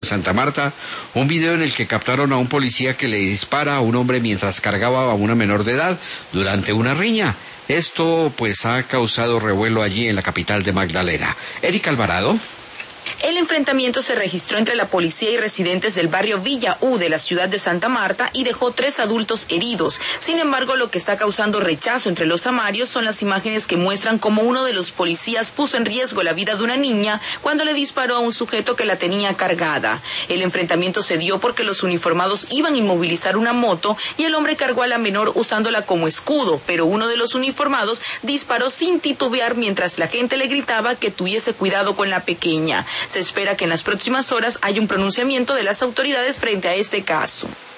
Santa Marta, un video en el que captaron a un policía que le dispara a un hombre mientras cargaba a una menor de edad durante una riña. Esto pues ha causado revuelo allí en la capital de Magdalena. Erika Alvarado. El enfrentamiento se registró entre la policía y residentes del barrio Villa U de la ciudad de Santa Marta y dejó 3 adultos heridos. Sin embargo, lo que está causando rechazo entre los samarios son las imágenes que muestran cómo uno de los policías puso en riesgo la vida de una niña cuando le disparó a un sujeto que la tenía cargada. El enfrentamiento se dio porque los uniformados iban a inmovilizar una moto y el hombre cargó a la menor usándola como escudo, pero uno de los uniformados disparó sin titubear mientras la gente le gritaba que tuviese cuidado con la pequeña. Se espera que en las próximas horas haya un pronunciamiento de las autoridades frente a este caso.